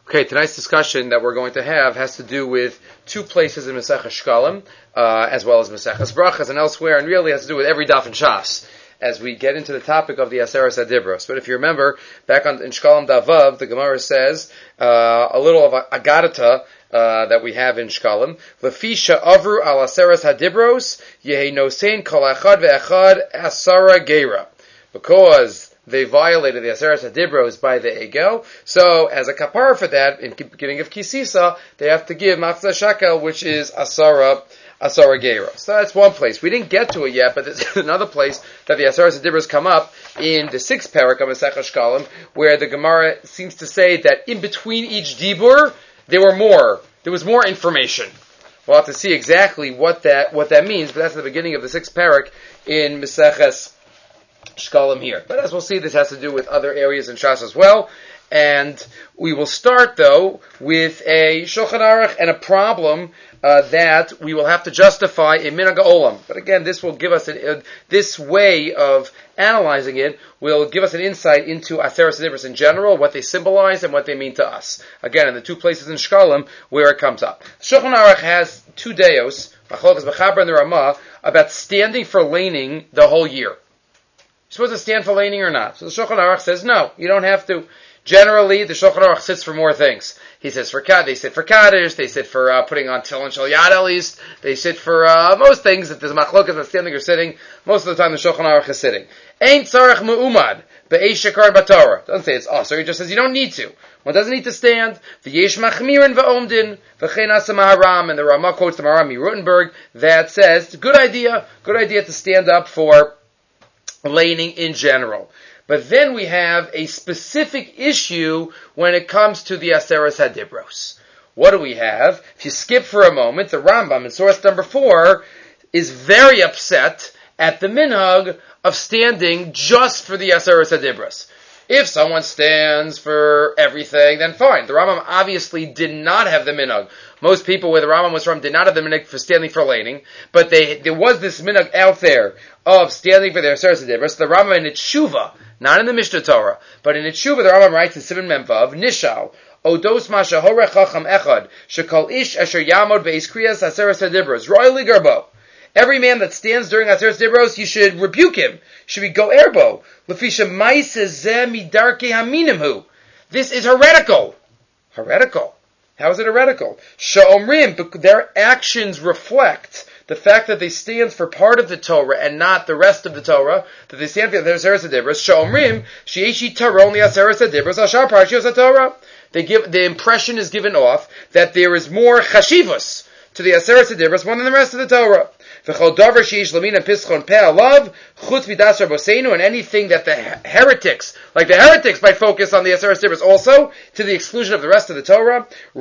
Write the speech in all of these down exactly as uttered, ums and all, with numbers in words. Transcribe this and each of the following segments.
Okay, tonight's discussion that we're going to have has to do with two places in Maseches Shkalim, uh, as well as Maseches Brachas and elsewhere, and really has to do with every daf in Shas, as we get into the topic of the Aseres HaDibros. But if you remember, back on in Shkalim Davav, the Gemara says uh, a little of a Agadata uh, that we have in Shkalim. Lefisha avru al Aseres HaDibros, yehi nosein kol echad ve'echad asara geira. Because they violated the Aseres HaDibros by the Egel. So, as a kapara for that, in beginning of Kisisa, they have to give Machzah Shekel, which is Asara, Asara Geira. So that's one place. We didn't get to it yet, but there's another place that the Aseres HaDibros come up in the sixth parak of Maseches Shkalim, where the Gemara seems to say that in between each Dibur, there were more, there was more information. We'll have to see exactly what that, what that means, but that's the beginning of the sixth parak in Maseches Shkalim here. But as we'll see, this has to do with other areas in Shas as well. And we will start, though, with a Shulchan Aruch and a problem uh, that we will have to justify in Minhag Olam. But again, this will give us, a, uh, this way of analyzing it will give us an insight into Aseres HaDibros in general, what they symbolize and what they mean to us. Again, in the two places in Shkalim where it comes up. Shulchan Aruch has two deos, Machlokas Mechaber and the Ramah, about standing for laning the whole year. You're supposed to stand for laning or not? So the Shulchan Aruch says, no, you don't have to. Generally, the Shulchan Aruch sits for more things. He says for They sit for Kaddish, they sit for uh, putting on Tefillin Shel Yad at least, they sit for uh, most things. If there's machlokas about standing or sitting, most of the time the Shulchan Aruch is sitting. Ein tzarech me'umad, be'eish shekar b'torah. Doesn't say it's us, so he just says you don't need to. One doesn't need to stand. V'yesh machmirin v'omdin, v'chein asa Maharam, and the Ramah quotes the Maharam Rutenberg that says, it's a good idea, good idea to stand up for laning in general. But then we have a specific issue when it comes to the Aseres HaDibros. What do we have? If you skip for a moment, the Rambam in source number four is very upset at the minhag of standing just for the Aseres HaDibros. If someone stands for everything, then fine. The Rambam obviously did not have the minhag. Most people where the Rambam was from did not have the minhag for standing for laning, but they, there was this minhag out there of standing for their Aseres HaDibros. The Rambam in its Tshuva, not in the Mishnah Torah, but in its Tshuva, the Rambam writes in Siman Memvav, Nishal, Odos Masha Hore Chacham Echad, Shekal Ish Asher Yamod Beis Kriyas Aseres HaDibros, Roy Ligarbo. Every man that stands during Aseres HaDibros, you should rebuke him. Should we go erbo? Lefisha Maise Zeh Midarke Haminimhu. This is heretical. Heretical. How is it heretical? Sha'omrim, their actions reflect the fact that they stand for part of the Torah and not the rest of the Torah, that they stand for the Aseres HaDibros. Sha'omrim, she'eshi taron li Aseres HaDibros, ashar parshios HaTorah. They give, the impression is given off that there is more chashivus to the Aseres HaDibros more than the rest of the Torah. And anything that the heretics, like the heretics, might focus on the Aseres HaDibros also, to the exclusion of the rest of the Torah.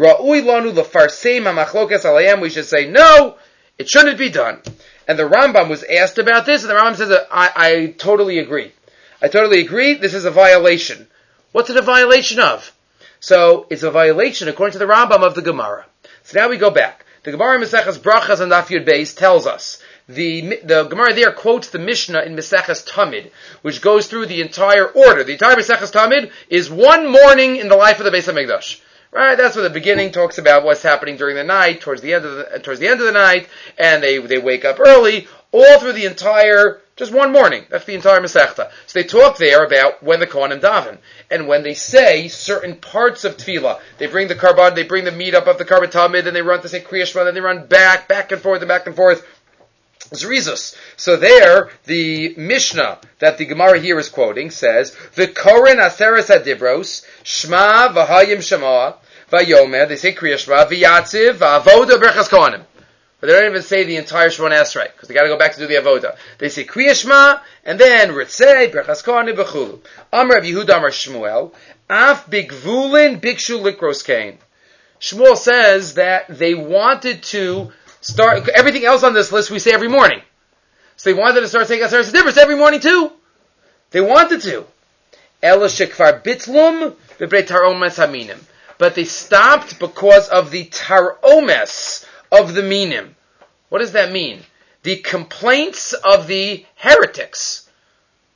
We should say, no, it shouldn't be done. And the Rambam was asked about this, and the Rambam says, I, I totally agree. I totally agree, this is a violation. What's it a violation of? So, it's a violation, according to the Rambam, of the Gemara. So now we go back. The Gemara in Maseches Brachas and Daf Yud Beis tells us, the the Gemara there quotes the Mishnah in Maseches Tamid, which goes through the entire order. The entire Maseches Tamid is one morning in the life of the Beis HaMikdash. Right? That's what the beginning talks about what's happening during the night, towards the end of the, towards the end of the night, and they, they wake up early, all through the entire, just one morning. That's the entire Masechta. So they talk there about when the Kohanim daven. And when they say certain parts of Tefillah, they bring the carbon, they bring the meat up of the carbon Talmud, and they run to say Kriya Shema, then they run back, back and forth, and back and forth. Zrizus. So there, the Mishnah that the Gemara here is quoting says, V'koren Aseres HaDibros, Shema v'hayim Shema, v'yomer, they say Kriya Shema, v'yatziv, v'avoda berchas Kohanim. But they don't even say the entire Shemona Esrei, because they got to go back to do the avoda. They say Kriya Shema, and then Ritzei, Berchas Kohanim, B'chulu. Amar Rav Yehuda Amar Shmuel, Af Bigvulin Bikshu Likros Kain. Shmuel says that they wanted to start, everything else on this list we say every morning. So they wanted to start saying Aseres HaDibros every morning too. They wanted to. Ela Shekvar Bitlum, B'brei Taromes Haminim. But they stopped because of the Taromes of the minim. What does that mean? The complaints of the heretics.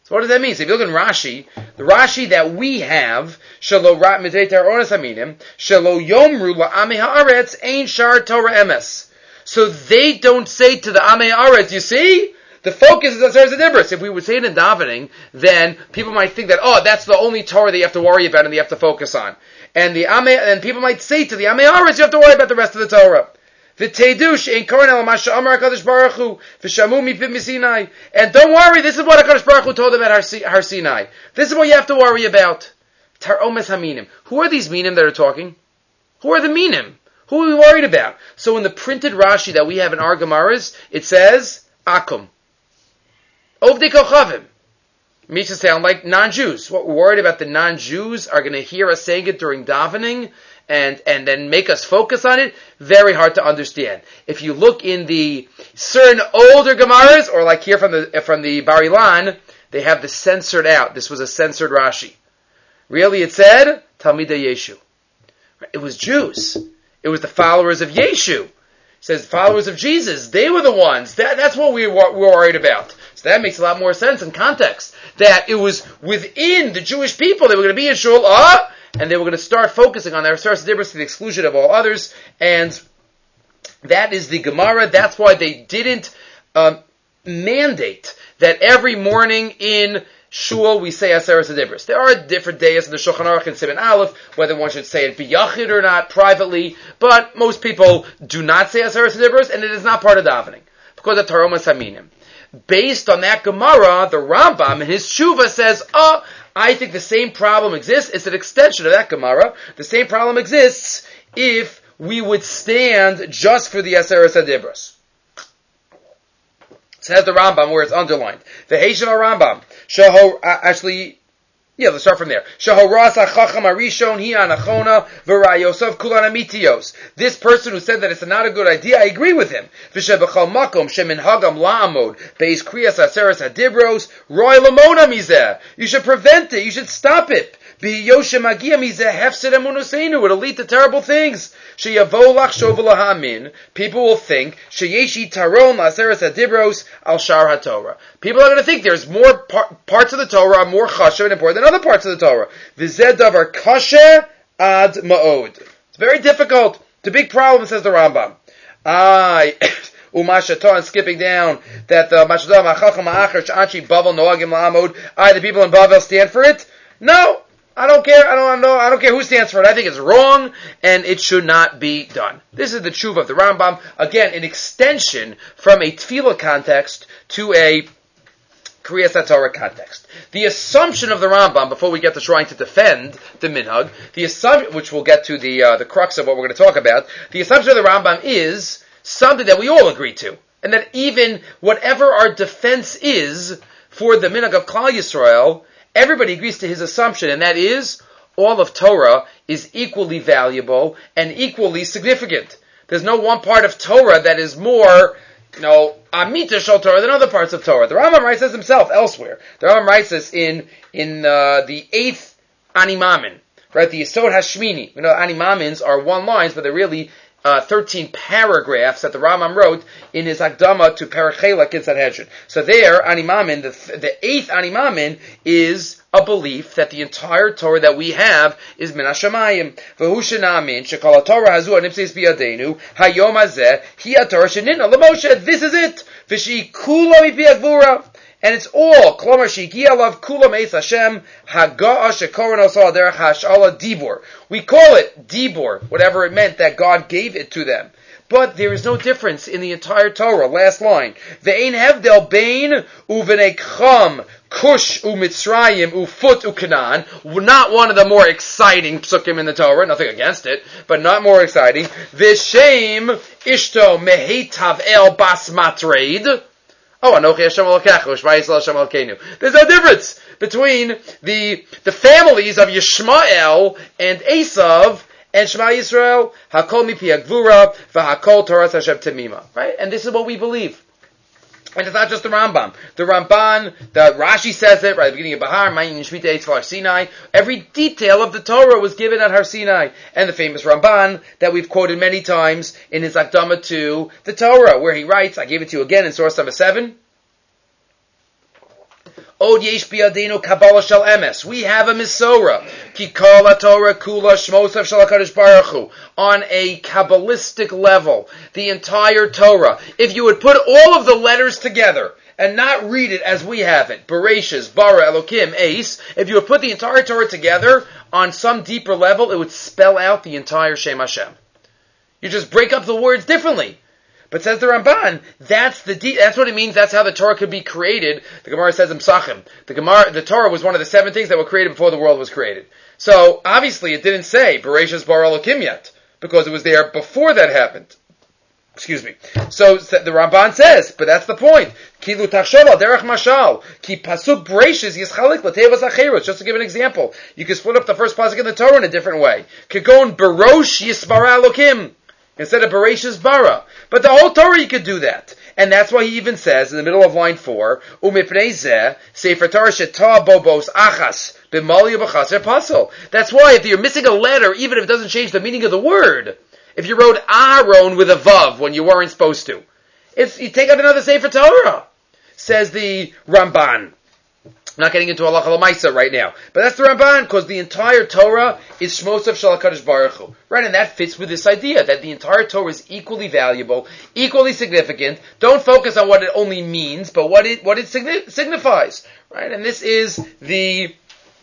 So what does that mean? So if you look in Rashi, the Rashi that we have, Shelo Rat Midetar Onas Aminim, Shelo Yomru LaAmei Haaretz Ein Shar Torah Emes. So they don't say to the Amei Haaretz, you see? The focus is on Aseret Dibros. If we would say it in davening, then people might think that, oh, that's the only Torah that you have to worry about and you have to focus on. And the Amei, and people might say to the Amei Haaretz, you have to worry about the rest of the Torah. V'teidush ein koren el masha amar HaKadosh Baruch Hu v'shamu mipim misinai. And don't worry, this is what HaKadosh Baruch Hu told them at Har Sinai. This is what you have to worry about. Tar omes haminim. Who are these minim that are talking? Who are the minim? Who are we worried about? So in the printed Rashi that we have in our Gemaras, it says, Akum. Ovdei Kochavim. Makes it sound like non-Jews. What we're worried about, the non-Jews are going to hear us saying it during davening, and, and then make us focus on it. Very hard to understand. If you look in the certain older Gemaras, or like here from the, from the Bar Ilan, they have this censored out. This was a censored Rashi. Really, it said, Talmidei Yeshu. It was Jews. It was the followers of Yeshu. It says followers of Jesus. They were the ones. That, that's what we were, we were worried about. So that makes a lot more sense in context. That it was within the Jewish people. They were going to be in Shul, ah, and they were going to start focusing on their Aseret Dibros to the exclusion of all others. And that is the Gemara. That's why they didn't um, mandate that every morning in Shul we say Aseret Dibros. There are different days in the Shulchan Aruch and Siman Aleph whether one should say it biyachid or not privately, but most people do not say Aseret Dibros, and it is not part of davening because of Taromas Haminim. Based on that Gemara, the Rambam in his Tshuva says, oh, I think the same problem exists. It's an extension of that Gemara. The same problem exists if we would stand just for the Aseret Dibros. Says the Rambam where it's underlined. The Heishan Rambam. Shaho, uh, actually, yeah, let's start from there. Shahoras hachacham arishon hi anachona v'rayosov kulan amitios. This person who said that it's not a good idea, I agree with him. V'shebechal makom sheminhagam la'amod beis kriyas aseres hadibros roy lamona mizeh. You should prevent it. You should stop it. It'll lead to terrible things. People will think People are going to think there's more par- parts of the Torah more chashav and important than other parts of the Torah. V'zeh davar kasher ad ma'od. It's very difficult. It's a big problem, says the Rambam. I Umashata, and skipping down that the Mashadam Achacham Ma'acher Sh'anchi Bavel Noagim La'amod. I, the people in Bavel, stand for it. No. I don't care. I don't know. I don't care who stands for it. I think it's wrong, and it should not be done. This is the tshuva of the Rambam. Again, an extension from a tefillah context to a Kriyas HaTorah context. The assumption of the Rambam, before we get to trying to defend the minhag, the assumption, which we'll get to the uh, the crux of what we're going to talk about, the assumption of the Rambam is something that we all agree to, and that even whatever our defense is for the minhag of Klal Yisrael, everybody agrees to his assumption, and that is, all of Torah is equally valuable and equally significant. There's no one part of Torah that is more, you know, Amita Shal Torah than other parts of Torah. The Rambam writes this himself elsewhere. The Rambam writes this in, in uh, the eighth Animamin, right? The Yesod Hashmini. You know, Animamins are one lines, but they're really Uh, thirteen paragraphs that the Rambam wrote in his Akdama to Parachela in Sanhedrin. So there, Animamin, the, the eighth Animamin, is a belief that the entire Torah that we have is Min HaShamayim. V'hu shenamin, shekol HaTorah hazu anipseis biyadenu, hayom hazeh, hi HaTorah shenitna l'Moshe. This is it. V'shi kula mipi Gvura. And it's all, Klomer Shigia Lav Kulam Eis Hashem, Haga'a Shekoran Osal Derech Hash'ala Dibor. We call it Dibor, whatever it meant that God gave it to them. But there is no difference in the entire Torah. Last line. Ve'ein hevdel bein uvenei cham kush u'mitzrayim u'fut u'kanan. Not one of the more exciting psukim in the Torah. Nothing against it, but not more exciting. V'shem ishto mehetav el bas matreid. Oh, Anochi Hashem Elokecha, Shema Yisrael Hashem Elokeinu. There's no difference between the the families of Yishmael and Esav and Shema Yisrael, Hakol Mipi Agvura, V'Hakol Toras Hashem Temima. Right? And this is what we believe. And it's not just the Rambam. The Ramban, the Rashi says it right at the beginning of Bahar, Ma'in Shmita Eitz Har Sinai. Every detail of the Torah was given at Har Sinai. And the famous Ramban that we've quoted many times in his Akdama to the Torah, where he writes, I gave it to you again in source number seven. Od yesh biyadenu Kabbalah shel emes. We have a Misorah. Ki kol haTorah kula shmosav shel HaKadosh Baruch Hu. On a Kabbalistic level, the entire Torah. If you would put all of the letters together and not read it as we have it, Bereshis, Bara, Elokim, Eis, if you would put the entire Torah together on some deeper level, it would spell out the entire Shem Hashem. You just break up the words differently. But says the Ramban, that's the de- that's what it means. That's how the Torah could be created. The Gemara says in Psachim, the Gemara, the Torah was one of the seven things that were created before the world was created. So obviously, it didn't say Bereshis Bara Elokim yet because it was there before that happened. Excuse me. So the Ramban says, but that's the point. Kilu tachshava derech mashal ki pasuk Bereshis yischalik l'tevas acherus. Just to give an example, you can split up the first pasuk in the Torah in a different way. Kigon Berosh Yisbara Elokim instead of Bereshis bara. But the whole Torah you could do that. And that's why he even says in the middle of line four, Umipnei zeh, Sefer Torah shetah bobos achas, b'mali b'chaser pasel. That's why if you're missing a letter, even if it doesn't change the meaning of the word, if you wrote Aaron with a vav when you weren't supposed to, it's, you take out another Sefer Torah, says the Ramban. I'm not getting into halacha l'maisa right now, but that's the Ramban because the entire Torah is shmosav shel HaKadosh Baruch Hu, right? And that fits with this idea that the entire Torah is equally valuable, equally significant. Don't focus on what it only means, but what it what it signi- signifies, right? And this is the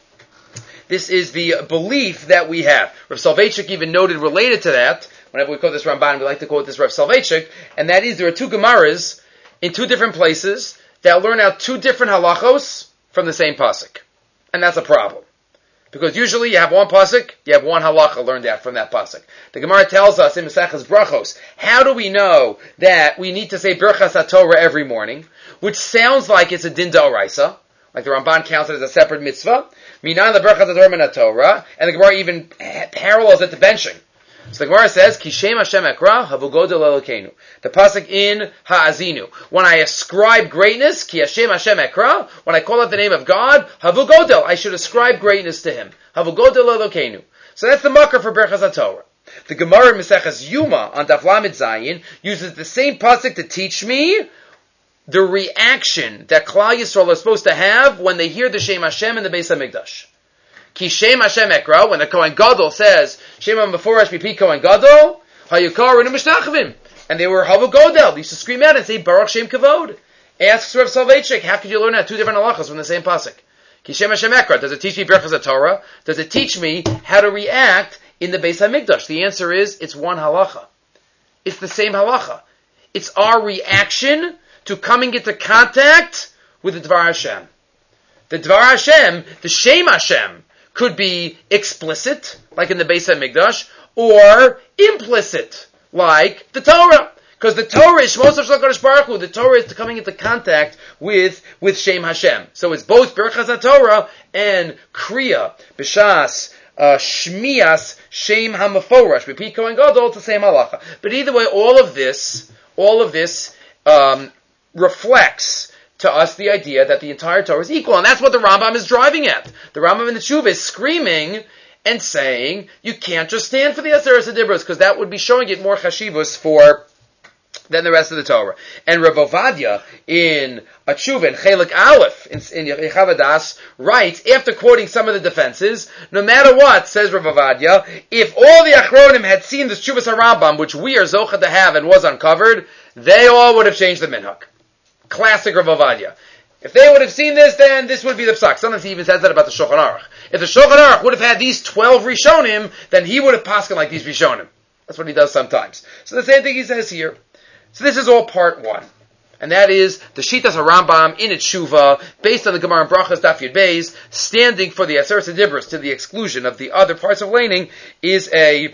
this is the belief that we have. Rav Soloveitchik even noted related to that. Whenever we quote this Ramban, we like to quote this Rav Soloveitchik, and that is there are two Gemaras in two different places that learn out two different halachos from the same pasuk. And that's a problem. Because usually you have one pasuk, you have one halacha learned out from that pasuk. The Gemara tells us in Maseches Brachos, how do we know that we need to say Birchas HaTorah every morning, which sounds like it's a din d'oraisa, like the Ramban counts it as a separate mitzvah, Minan the Birchas HaTorah min HaTorah, and the Gemara even parallels it to benching. So the Gemara says, Kishem Hashem Ekra, Havugodel Elokeinu. The pasuk in Ha'azinu. When I ascribe greatness, Ki Hashem Hashem Ekra, when I call out the name of God, Havugodel, I should ascribe greatness to Him. Havugodel Elokeinu. So that's the makar for Berchas HaTorah. The Gemara in Maseches Yuma on Daf Lamed Zayin uses the same pasuk to teach me the reaction that Klal Yisrael is supposed to have when they hear the Shem Hashem in the Beis HaMikdash. Ki Shem Hashem Ekra, when the Kohen Gadol says, Shem HaMeforash Mipi Kohen Gadol, Hayukar Rinu Mishnachavim. And they were Havu Godel. They used to scream out and say, Baruch Shem Kavod. Asks Rav Soloveitchik, how could you learn out two different halachas from the same pasuk? Ki Shem Hashem Ekra, does it teach me Berchas HaTorah? Does it teach me how to react in the Beis HaMikdash? The answer is, it's one halacha. It's the same halacha. It's our reaction to coming into contact with the Dvar Hashem. The Dvar Hashem, the Shem Hashem, could be explicit, like in the Beis HaMikdash, or implicit, like the Torah. Because the Torah is Shmos Shel HaKadosh Baruch Hu. The Torah is coming into contact with, with Shem Hashem. So it's both Berchas HaTorah and Kriya, B'shas, uh, Shmias, Shem HaMeforash, B'pi Kohen Gadol, it's the same halacha. But either way, all of this, all of this, um, reflects to us the idea that the entire Torah is equal. And that's what the Rambam is driving at. The Rambam in the Tshuva is screaming and saying, you can't just stand for the Aseret HaDibros, because that would be showing it more chashivus for than the rest of the Torah. And Rav Ovadia in a Tshuva, in Chelik Aleph, in, in Yechav Hadas, writes, after quoting some of the defenses, no matter what, says Rav Ovadia, if all the Achronim had seen the Tshuvas HaRambam, which we are Zocha to have and was uncovered, they all would have changed the minhag. Classic Rav Ovadia. If they would have seen this, then this would be the psak. Sometimes he even says that about the Shulchan Aruch. If the Shulchan Aruch would have had these twelve Rishonim, then he would have pasken like these Rishonim. That's what he does sometimes. So the same thing he says here. So this is all part one. And that is the Shitas HaRambam in its Shuva, based on the Gemara and Brachas Daf Yud Beis, standing for the Aseret HaDibros to the exclusion of the other parts of laning, is a,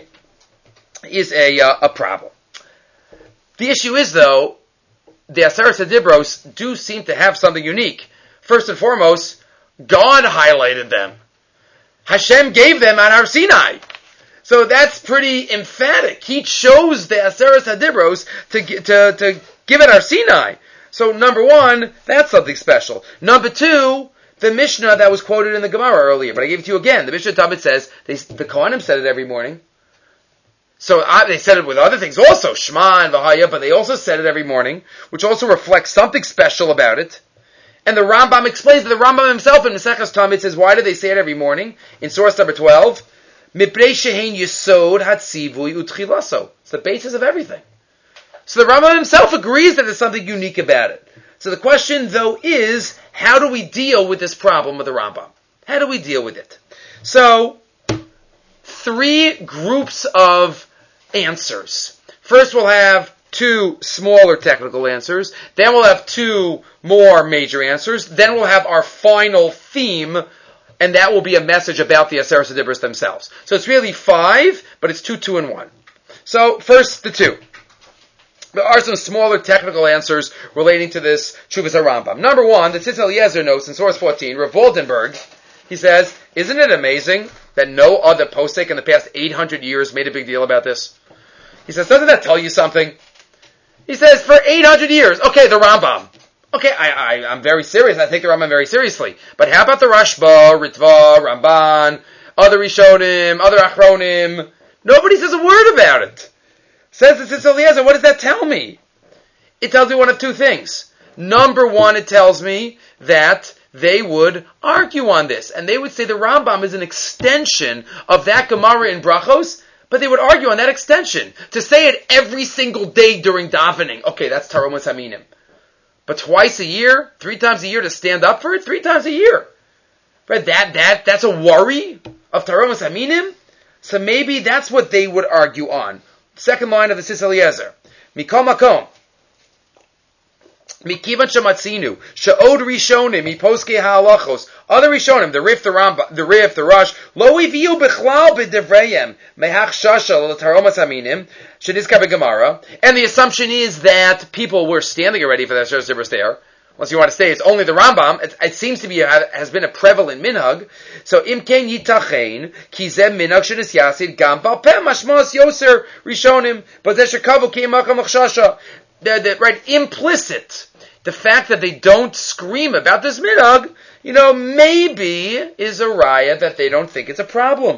is a, uh, a problem. The issue is, though, the Aseret HaDibros do seem to have something unique. First and foremost, God highlighted them. Hashem gave them on Har Sinai. So that's pretty emphatic. He chose the Aseret HaDibros to, to, to give it Har Sinai. So number one, that's something special. Number two, the Mishnah that was quoted in the Gemara earlier, but I gave it to you again. The Mishnah Talmud says, they, the Kohanim said it every morning. So uh, they said it with other things also, Shema and Vahaya, but they also said it every morning, which also reflects something special about it. And the Rambam explains that the Rambam himself in Maseches Tamid says, why do they say it every morning? In source number twelve, Mipnei shehein yesod hatzivui utchilaso. It's the basis of everything. So the Rambam himself agrees that there's something unique about it. So the question, though, is, how do we deal with this problem with the Rambam? How do we deal with it? So, three groups of answers. First we'll have two smaller technical answers. Then we'll have two more major answers. Then we'll have our final theme, and that will be a message about the Aseret HaDibros themselves. So it's really five, but it's two, two, and one. So first, the two. There are some smaller technical answers relating to this Shuvas HaRambam. Number one, the Tzitz Eliezer notes in source fourteen, Rav Waldenberg, he says, isn't it amazing that no other posek in the past eight hundred years made a big deal about this? He says, doesn't that tell you something? He says, for eight hundred years, okay, the Rambam. Okay, I, I, I'm very serious. I take the Rambam very seriously. But how about the Rashba, Ritva, Ramban, other Rishonim, other Achronim? Nobody says a word about it. Says the Tzitz Eliezer, what does that tell me? It tells me one of two things. Number one, it tells me that they would argue on this. And they would say the Rambam is an extension of that Gemara in Brachos, but they would argue on that extension. To say it every single day during davening, okay, that's Taromas Haminim. But twice a year, three times a year to stand up for it, three times a year. Right? That, that, that's a worry of Taromas Haminim? So maybe that's what they would argue on. Second line of the Tzitz Eliezer. Mikol makom. Mikivan shematzinu. She'od rishonim. Miposkei ha'alachos. Other rishonim. The Rif, the Rambam, the Rif, the Rosh. Lo iviu bichlal b'devreyem. Mehach shasha l'taromas haminim. Shenizka b'gemara. And the assumption is that people were standing already for the Aseret HaDibros there. Unless you want to say it's only the Rambam, it, it seems to be has been a prevalent minhag. So imken yitachein kizem minhag shenis yasid gam balpeh mashmos yoser rishonim but zeshakavu kimakam achshasha. Right, implicit, the fact that they don't scream about this minhag, you know, maybe is a raya that they don't think it's a problem.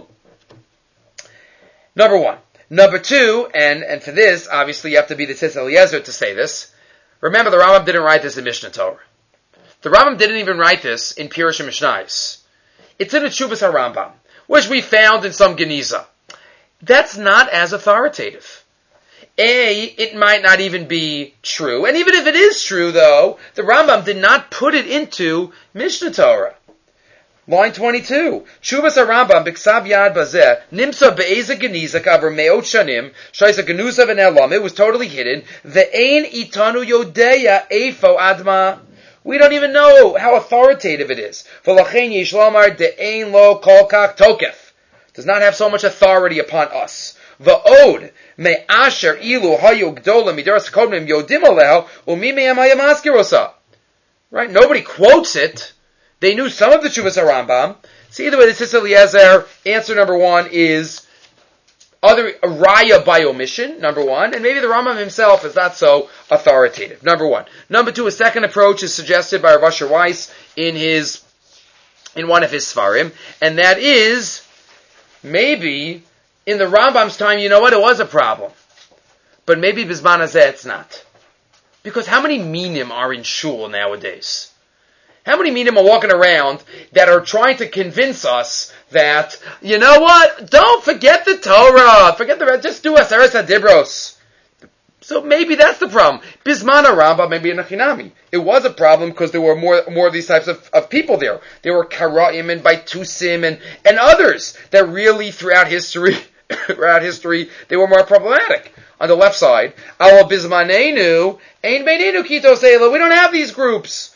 Number one. Number two, and and for this, obviously you have to be the Tzitz Eliezer to say this. Remember, the Rambam didn't write this in Mishnah Torah. The Rambam didn't even write this in Pirush and Mishnayos. It's in the Shuvas HaRambam, which we found in some Geniza. That's not as authoritative. A, it might not even be true. And even if it is true, though, the Rambam did not put it into Mishnah Torah. Line twenty-two. Shuvas HaRambam b'ksav yad bazeh nimsa be'eza geniza kaver me'ot shanim shaisa genuza v'ne'elam. It was totally hidden. Ve'ein itanu yodeya eifo adma. We don't even know how authoritative it is. V'lachein yesh lomar de'ein lo kol kach tokef. Does not have so much authority upon us. V'od me'asher ilu hayu gdola midaras kodmim yodim aleho umi me'em hayam askirosa. Right? Nobody quotes it. They knew some of the Shuvas HaRambam. So either way, the Tzitz Eliezer, answer number one is other a raya by omission, number one, and maybe the Rambam himself is not so authoritative, number one. Number two, a second approach is suggested by Rav Asher Weiss in his, in one of his Svarim, and that is, maybe, in the Rambam's time, you know what, it was a problem. But maybe Bizman Hazeh it's not. Because how many minim are in shul nowadays? How many minim are walking around that are trying to convince us that, you know what, don't forget the Torah, forget the, just do Aseret HaDibros. So maybe that's the problem. Bizman HaRambam, maybe in Achinami. It was a problem because there were more more of these types of, of people there. There were Karaim and Baitusim and, and others that really throughout history, throughout history, they were more problematic. On the left side, Awa Bizmanenu, Ein Beinenu Kitos Eila. We don't have these groups.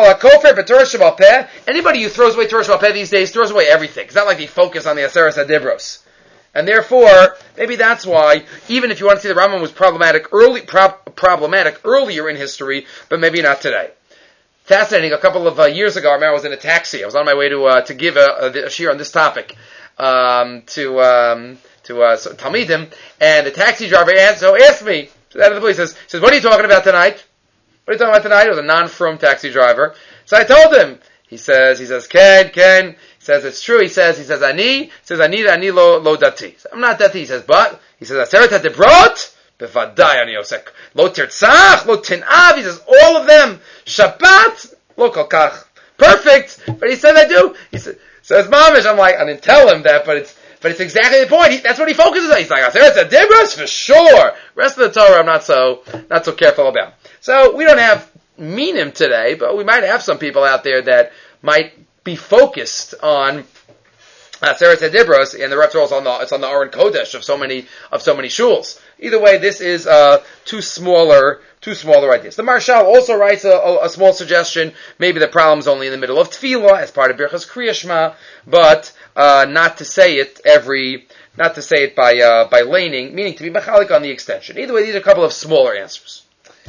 Anybody who throws away Torah Sheba'al Peh these days throws away everything. It's not like they focus on the Aseret HaDibros. And therefore, maybe that's why, even if you want to see the Rambam was problematic early, pro- problematic earlier in history, but maybe not today. Fascinating. A couple of uh, years ago, I remember I was in a taxi. I was on my way to uh, to give a, a, a shir on this topic um, to um, to uh, so, Talmidim, and the taxi driver asked, so asked me. So out of the blue, he says, says, "What are you talking about tonight?" What are you talking about tonight? It was a non-frum taxi driver. So I told him. He says, he says, Ken, Ken. He says, it's true. He says, he says, Ani. He says, Ani, Ani lo, lo dati. I'm not dati. He says, but, he says, Aseret HaDibrot, bevadai ani osek. Lo tirtzach, lo tinav. He says, all of them. Shabbat, Lo kol kach perfect, but he says I do. He says, says Mamish, I'm like, I didn't tell him that, but it's but it's exactly the point. He, that's what he focuses on. He's like, Aseret Dibros for sure. Rest of the Torah, I'm not so not so careful about. So we don't have minim today, but we might have some people out there that might be focused on Aseret Dibros, and the rest are on the it's on the Aron Kodesh of so many of so many shuls. Either way, this is uh, two smaller. Two smaller ideas. The Marshal also writes a, a, a small suggestion. Maybe the problem's only in the middle of Tefillah as part of Birchas Kriya Shema, but uh, not to say it every, not to say it by uh, by laning, meaning to be machalik on the extension. Either way, these are a couple of smaller answers.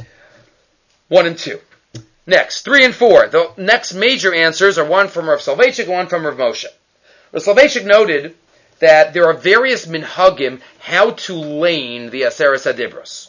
One and two. Next, three and four. The next major answers are one from Rav Soloveitchik and one from Rav Moshe. Rav Soloveitchik noted that there are various minhagim how to lane the Aseret Adibros.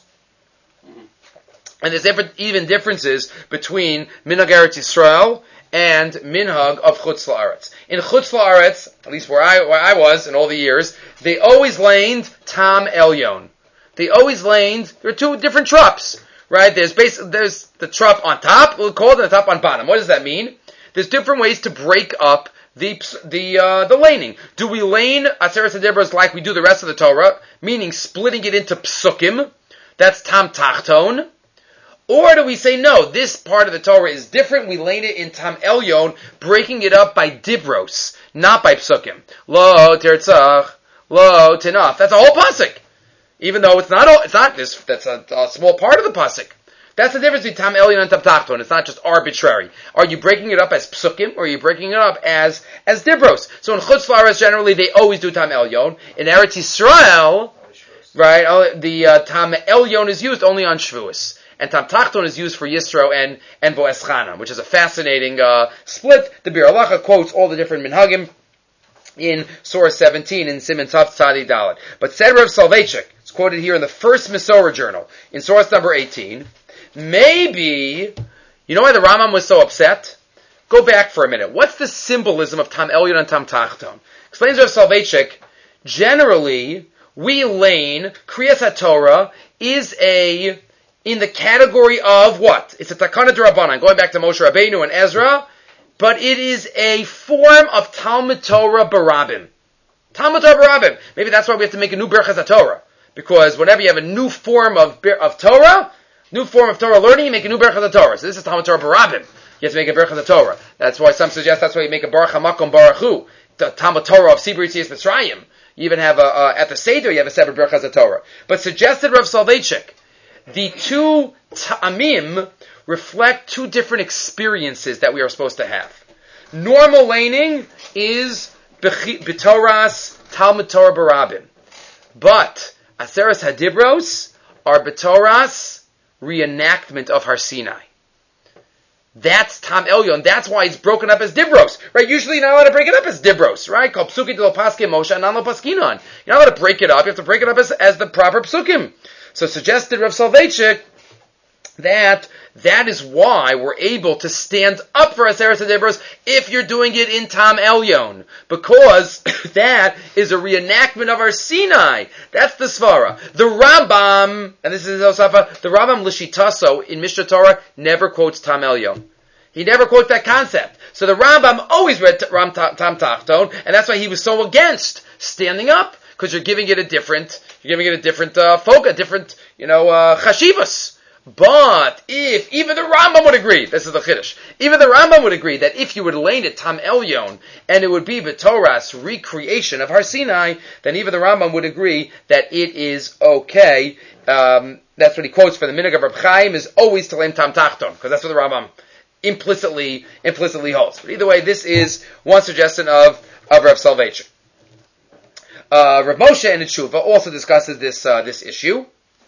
And there's different, even differences between Minhag Eretz Yisrael and Minhag of Chutz La'aretz. In Chutz La'aretz, at least where I, where I was in all the years, they always laned Tam Elyon. They always laned, there are two different trups, right? There's basically, there's the trup on top, we'll call it the trup on bottom. What does that mean? There's different ways to break up the, the, uh, the laning. Do we lane Aseret Adibros like we do the rest of the Torah, meaning splitting it into psukim? That's Tam Tachton. Or do we say, no, this part of the Torah is different, we lane it in Tam Elyon, breaking it up by Dibros, not by Psukim. Lo Tertzach, Lo Tenaf. That's a whole pasuk. Even though it's not all, it's not this, that's a, a small part of the pasuk. That's the difference between Tam Elyon and Tam Tachton. It's not just arbitrary. Are you breaking it up as Psukim, or are you breaking it up as, as Dibros? So in Chutz La'aretz, generally, they always do Tam Elyon. In Eretz Yisrael, right, the uh, Tam Elyon is used only on Shavuos. And Tam Tachton is used for Yisro and, and Boaz Chana, which is a fascinating uh, split. The Bir Halacha quotes all the different minhagim in Surah seventeen in Siman Tav Tzadi Dalet. But said Rav Soloveitchik, it's quoted here in the first Masorah journal, in source number eighteen, maybe, you know why the Rambam was so upset? Go back for a minute. What's the symbolism of Tam Elyon and Tam Tachton? Explains Rav Soloveitchik, generally, we lane, Kriyas HaTorah is a in the category of what? It's a Takana D'Rabbanan, going back to Moshe Rabbeinu and Ezra, but it is a form of Talmud Torah Barabim. Talmud Torah Barabim. Maybe that's why we have to make a new Berchas HaTorah. Because whenever you have a new form of of Torah, new form of Torah learning, you make a new Berchas HaTorah. So this is Talmud Torah Barabim. You have to make a Berchas HaTorah. That's why some suggest that's why you make a Baruch HaMakom Baruch Hu, the Talmud Torah of Sibur Yitzias Mitzrayim. You even have a, uh, at the Seder, you have a separate Berchas HaTorah. But suggested Rav Soloveitchik, the two ta'amim reflect two different experiences that we are supposed to have. Normal laning is b'toras Talmud Torah Barabim. But Aseret Hadibros are b'toras reenactment of Har Sinai. That's Tam Elyon. That's why it's broken up as Dibros. Right? Usually you're not allowed to break it up as Dibros. Right? Called Psukim de lo Paskim Moshe and lo Paskinon. You're not allowed to break it up. You have to break it up as, as the proper Psukim. So suggested Rav Soloveitchik that that is why we're able to stand up for Aseret Adibros if you're doing it in Tam Elyon, because that is a reenactment of our Sinai. That's the Svara. The Rambam, and this is Osafa, the Rambam Lishitaso in Mishnah Torah never quotes Tam Elyon. He never quotes that concept. So the Rambam always read Ram Tam Tachton, and that's why he was so against standing up, because you're giving it a different, you're giving it a different uh, folk, a different, you know, uh, chashivas. But if even the Rambam would agree, this is the Chiddush, even the Rambam would agree that if you would lane it Tam Elyon and it would be B'Torah's recreation of Har Sinai, then even the Rambam would agree that it is okay. Um, that's what he quotes for the Minhag of Reb Chaim is always to lane Tam Tachton, because that's what the Rambam implicitly implicitly holds. But either way, this is one suggestion of of Rav Soloveitchik. Uh, Rav Moshe in Tshuva also discusses this uh, this issue.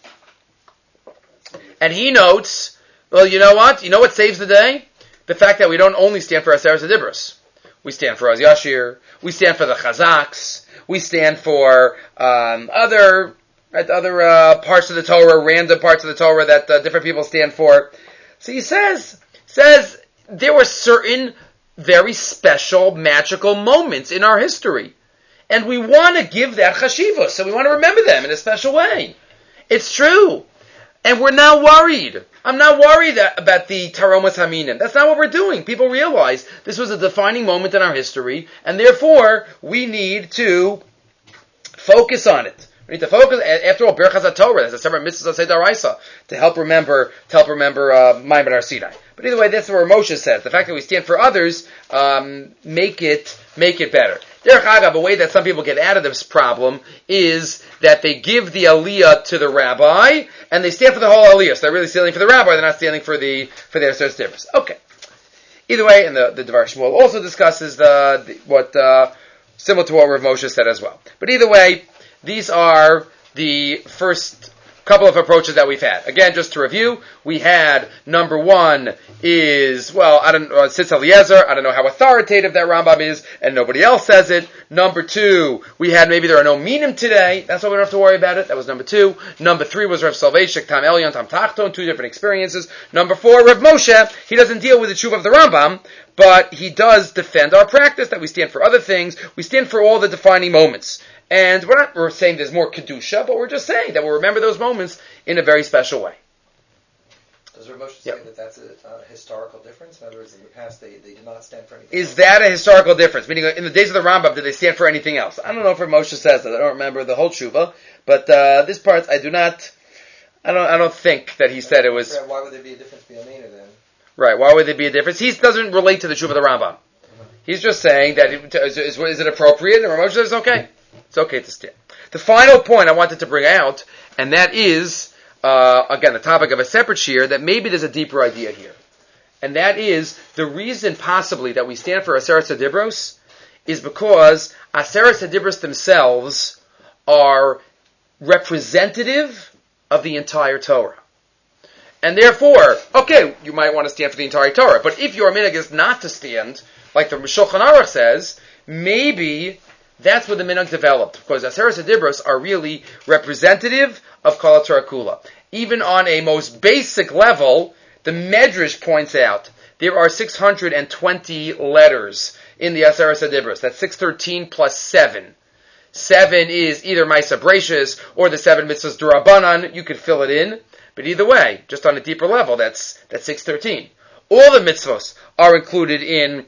And he notes, well, you know what? You know what saves the day? The fact that we don't only stand for Aseret Adibros. We stand for Az Yashir. We stand for the Chazaks. We stand for um, other right, other uh, parts of the Torah, random parts of the Torah that uh, different people stand for. So he says, says there were certain very special, magical moments in our history. And we want to give that chashivah, so we want to remember them in a special way. It's true. And we're now worried. I'm not worried about the Taromas Haminim. That's not what we're doing. People realize this was a defining moment in our history, and therefore we need to focus on it. We need to focus. After all, Birchas HaTorah, there's a separate mitzvah of Daraisa to help remember to help remember uh, Maimon Har Sinai. But either way, that's what Moshe says. The fact that we stand for others um, make it make it better. Derech Agav, a way that some people get out of this problem is that they give the aliyah to the rabbi, and they stand for the whole aliyah. So they're really standing for the rabbi, they're not standing for the for their Aseret Dibros. Okay. Either way, and the, the Devar Shmuel also discusses the, the what uh, similar to what Rav Moshe said as well. But either way, these are the first couple of approaches that we've had. Again, just to review, we had number one is, well, I don't know, uh, Sitz Eliezer, I don't know how authoritative that Rambam is, and nobody else says it. Number two, we had maybe there are no minim today, that's why we don't have to worry about it, that was number two. Number three was Rav Soloveitchik, Tam Elyon, Tam Tachton, two different experiences. Number four, Rav Moshe, he doesn't deal with the tshuva of the Rambam, but he does defend our practice, that we stand for other things, we stand for all the defining moments. And we're not we're saying there's more Kedusha, but we're just saying that we'll remember those moments in a very special way. Does Rav Moshe yep. say that that's a uh, historical difference? In other words, in the past they, they did not stand for anything Is else? that a historical difference? Meaning, in the days of the Rambam, did they stand for anything else? I don't know if Rav Moshe says that. I don't remember the whole tshuva. But uh, this part, I do not, I don't I don't think that he said it was... Why would there be a difference between then? Right, why would there be a difference? He doesn't relate to the tshuva of the Rambam. Mm-hmm. He's just saying that, it, is, is, is it appropriate? And Rav Moshe says, okay. It's okay to stand. The final point I wanted to bring out, and that is, uh, again, the topic of a separate shir, that maybe there's a deeper idea here. And that is, the reason possibly that we stand for Aseret Dibros is because Aseret Dibros themselves are representative of the entire Torah. And therefore, okay, you might want to stand for the entire Torah, but if your minhag is not to stand, like the Shulchan Aruch says, maybe that's where the minhag developed, because Aseret Dibros are really representative of Kol HaTorah Kula. Even on a most basic level, the Medrash points out there are six hundred twenty letters in the Aseret Dibros. That's six hundred thirteen plus seven. Seven is either Maisa Brachos or the seven mitzvahs D'Rabbanan. You could fill it in, but either way, just on a deeper level, that's that's six hundred thirteen. All the mitzvahs are included in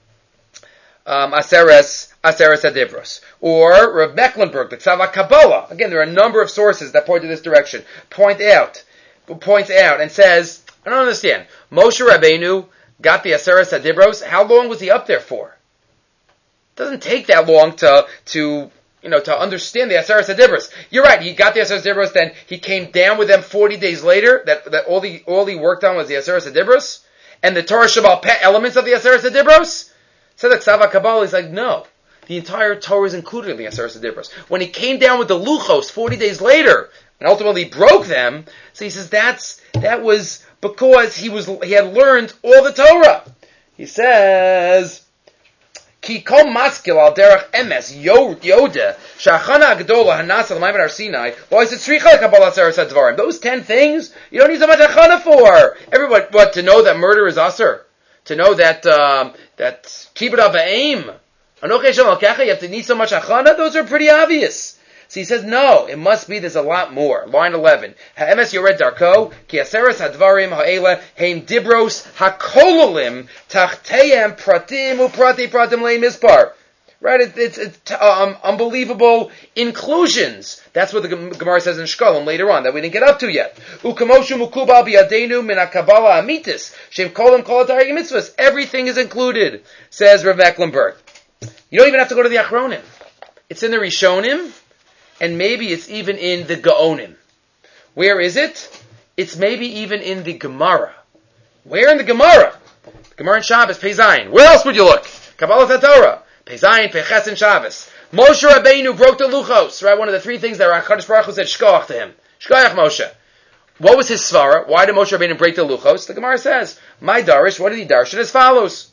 um, Aseret Aseret Dibros. Or Rav Mecklenburg, the Tzava Kabbalah. Again, there are a number of sources that point in this direction. Point out, points out and says, I don't understand. Moshe Rabbeinu got the Aseret Dibros. How long was he up there for? It doesn't take that long to, to, you know, to understand the Aseret Dibros. You're right, he got the Aseret Dibros, then he came down with them forty days later, that, that all he, all he worked on was the Aseret Dibros, and the Torah Shabbat Peh elements of the Aseret Dibros. So the Tzava Kabbalah is like, no. The entire Torah is included in the Aseret Dibros. When he came down with the Luchos forty days later, and ultimately broke them, so he says that's, that was because he was, he had learned all the Torah. He says, Ki kol maskil al derech emes yoda shachana agdola hanasa l'mayim Har Sinai lo is it tzricha l'kabbalas Aseret Dvarim. Those ten things you don't need so much achana for. Everybody, what, to know that murder is usher, to know that um, that kibbut avayim, you have to need so much achana. Those are pretty obvious. So he says, no, it must be, there's a lot more. Line eleven. Ha'emes yored darko, ki aseres hadvarim ha'ela, heim dibros ha'kololim, tachteyem pratim u'prati pratim le'im mispar. Right? It, it's it's um, unbelievable inclusions. That's what the Gemara says in Shkolim later on, that we didn't get up to yet. U'kamoshu mukubal biyadenu min ha'kabbalah amitis, shem kolim kol ha'tarei mitzvahs. Everything is included, says Rav Mecklenburg. You don't even have to go to the Achronim. It's in the Rishonim, and maybe it's even in the Gaonim. Where is it? It's maybe even in the Gemara. Where in the Gemara? The Gemara in Shabbos, Pei Zayin. Where else would you look? Kabbalah HaTorah. Pei Zayin, Pei Ches and Shabbos. Moshe Rabbeinu broke the Luchos, right? One of the three things that HaKadosh Baruch Hu said, Shkoach to him. Shkoach Moshe. What was his svara? Why did Moshe Rabbeinu break the Luchos? The Gemara says, my Darish, what did he darshan? As follows.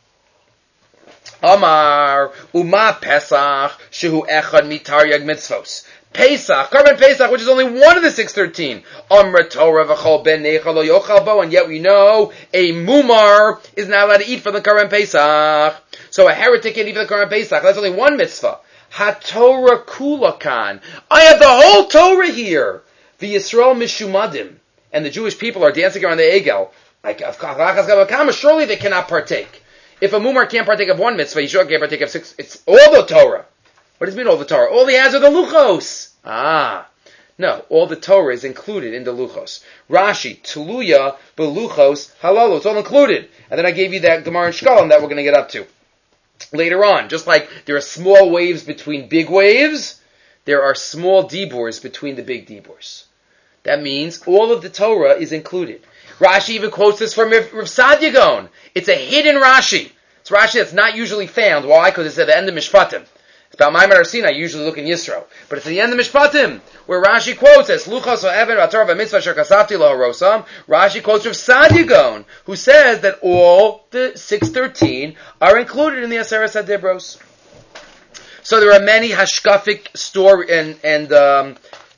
Amar Uma Pesach Shehu Echad Mitaryag Mitzvos. Pesach, Karban Pesach, which is only one of the six thirteen. Amra Torah v'chol ben neichal lo yochal bo, and yet we know a mumar is not allowed to eat from the Karban Pesach. So a heretic can't eat from the Karban Pesach. That's only one mitzvah. HaTorah kula kan. I have the whole Torah here. The Yisrael mishumadim. and the Jewish people are dancing around the Egel, like, surely they cannot partake. If a Mumar can't partake of one mitzvah, Yeshua can't partake of six. It's all the Torah. What does it mean all the Torah? All he has are the Luchos. Ah. No, all the Torah is included in the Luchos. Rashi, Tuluya, Beluchos, Halalu. It's all included. And then I gave you that Gemara and Shkalim that we're going to get up to later on. Just like there are small waves between big waves, there are small diburs between the big diburs. That means all of the Torah is included. Rashi even quotes this from Rav Sadia Gaon. It's a hidden Rashi. It's Rashi that's not usually found. Why? Because it's at the end of Mishpatim. It's about Maimon Arsina. I usually look in Yisro. But it's at the end of Mishpatim, where Rashi quotes as Luchos o Even Rator B'Mitzvah Sher Kasavti Lo Harosam. Rashi quotes Rav Sadia Gaon, who says that all the six thirteen are included in the Aseret HaDibros. So there are many hashkafic story and, and um,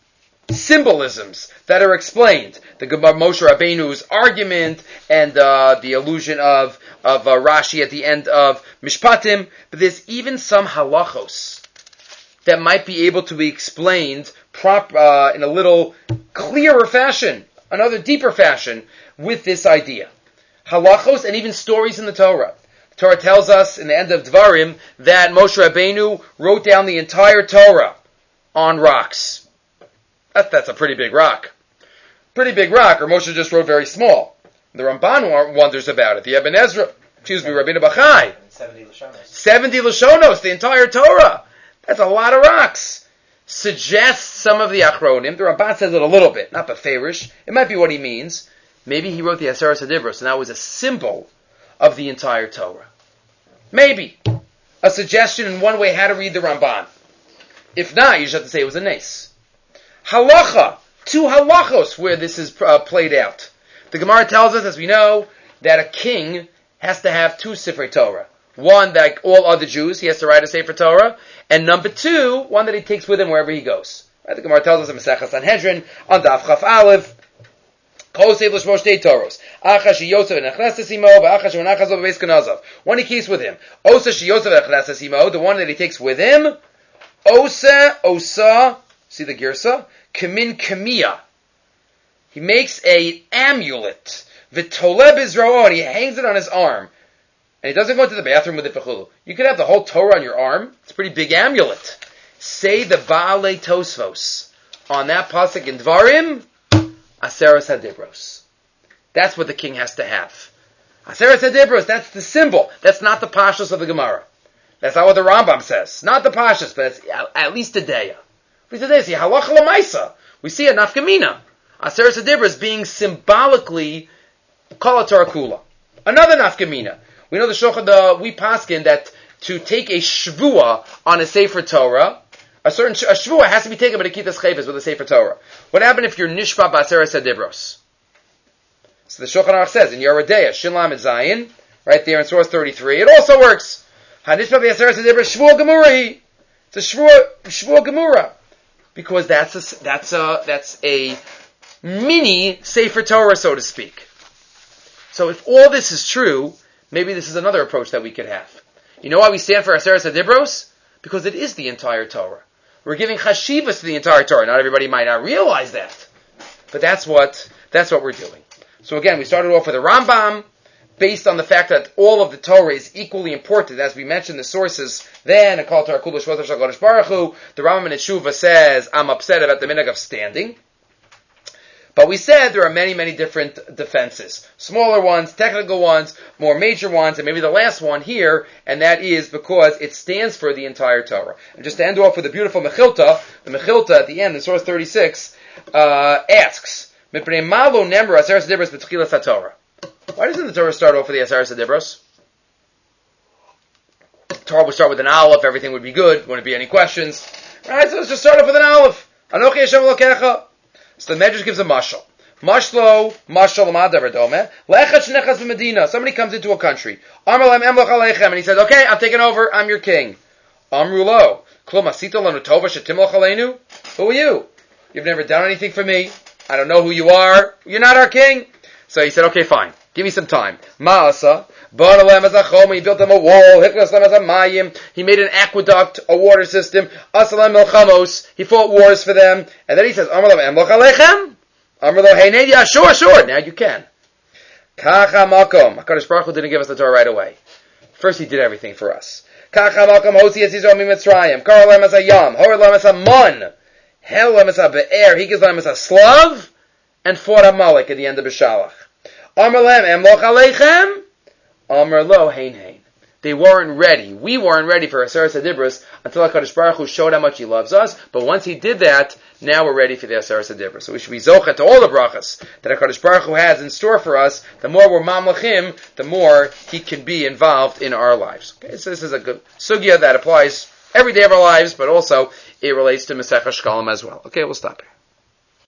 symbolisms that are explained. The Moshe Rabbeinu's argument and uh, the allusion of of uh, Rashi at the end of Mishpatim. But there's even some halachos that might be able to be explained prop, uh, in a little clearer fashion, another deeper fashion, with this idea. Halachos and even stories in the Torah. The Torah tells us in the end of Dvarim that Moshe Rabbeinu wrote down the entire Torah on rocks. That, that's a pretty big rock. Pretty big rock, or Moshe just wrote very small. The Ramban wonders about it. The Ibn Ezra, excuse me, Rabbeinu Bachai. seventy Lashonos. seventy Lashonos, the entire Torah. That's a lot of rocks. Suggests some of the Achronim. The Ramban says it a little bit, not beferish. It might be what he means. Maybe he wrote the Aseret HaDibros, and that was a symbol of the entire Torah. Maybe. A suggestion in one way how to read the Ramban. If not, you just have to say it was a nes. Halacha. Two halachos where this is uh, played out. The Gemara tells us, as we know, that a king has to have two Sifrei Torah. One, like all other Jews, he has to write a Sefer Torah. And number two, one that he takes with him wherever he goes. Right? The Gemara tells us in Masechah Sanhedrin, on Daf Chaf Aleph, Kosev l'shmo shtei Toros. Acha sheyosef v'nechneses imo, v'acha shev'nachas lo b'beis kanazav. One he keeps with him. Osa sheyosef v'nechneses imo, the one that he takes with him. Osa, osa, see the girsa? Kamin Kamiya. He makes an amulet. V'toleh b'zro'o, and he hangs it on his arm. And he doesn't go into the bathroom with it. You could have the whole Torah on your arm. It's a pretty big amulet. Say the Baalei Tosfos on that pasuk in Dvarim, Aseret HaDibros. That's what the king has to have. Aseret HaDibros, that's the symbol. That's not the pashtus of the Gemara. That's not what the Rambam says. Not the pashtus, but it's at least a deya. We see halacha l'maisa. We see a nafkamina. Aseret HaDibros being symbolically kol Torah kula. Another nafkamina. We know the Shulchan, the we paskin that to take a shvua on a Sefer Torah, a certain a shvua has to be taken by the Kitas Chayvus with a Sefer Torah. What happened if you're nishpa b'Aseret HaDibros? So the Shulchan Aruch says in Yoreh Deah, Shin Lamed Zayin, right there in source thirty-three, it also works. Hanishpa b'Aseret HaDibros shvua gemura. It's a shvua shvua gemura. Because that's a, that's a, that's a mini Sefer Torah, so to speak. So if all this is true, maybe this is another approach that we could have. You know why we stand for Aseret HaDibros? Because it is the entire Torah. We're giving chashivas to the entire Torah. Not everybody might not realize that. But that's what, that's what we're doing. So again, we started off with a Rambam, based on the fact that all of the Torah is equally important. As we mentioned the sources, then, a call to our Kula Shvota Shal Kodesh Baruch Hu, the Rambam in Teshuva says, I'm upset about the minhag of standing. But we said there are many, many different defenses. Smaller ones, technical ones, more major ones, and maybe the last one here, and that is because it stands for the entire Torah. And just to end off with a beautiful Mechilta, the Mechilta at the end, in source thirty-six, uh, asks, Mipnei Malo Nemra Aseret HaDibros B'Tchilas HaTorah. Why doesn't the Torah start off with the Aseret HaDibros? The Torah would start with an aleph, everything would be good, wouldn't be any questions. Right, so let's just start off with an aleph. Anochi Hashem Elokecha. So the Medrash gives a mashal. Mashlo, mashal l'madavar domeh. Le'echad shenechas b'medina. Somebody comes into a country. Amar lem emloch aleichem. And he says, okay, I'm taking over, I'm your king. Amru lo. Klum asita lanu tova shetimloch aleinu. Who are you? You've never done anything for me. I don't know who you are. You're not our king. So he said, okay, fine. Give me some time. Ma'asa. He built them a wall. He made an aqueduct, a water system. He fought wars for them. And then he says, Amar lo, hey, yeah, sure, sure. Now you can. Kacha makom. HaKadosh Baruch Hu didn't give us the Torah right away. First, He did everything for us. Kacha makom hosi es Yisrael miMitzrayim. Kar lem es hayam. Hor lem es hamon. Hel lem es habe'er. He gives lem es a slav. And fought Amalek at the end of Beshalach. Amar lem emloch aleichem. Amar lo hein hein. They weren't ready. We weren't ready for Aseret Adibros until HaKadosh Baruch Hu showed how much He loves us. But once He did that, now we're ready for the Aseret Adibros. So we should be zocha to all the brachas that HaKadosh Baruch Hu has in store for us. The more we're mamlechim, the more He can be involved in our lives. Okay, so this is a good sugya that applies every day of our lives, but also it relates to Masechah Shkalim as well. Okay, we'll stop here.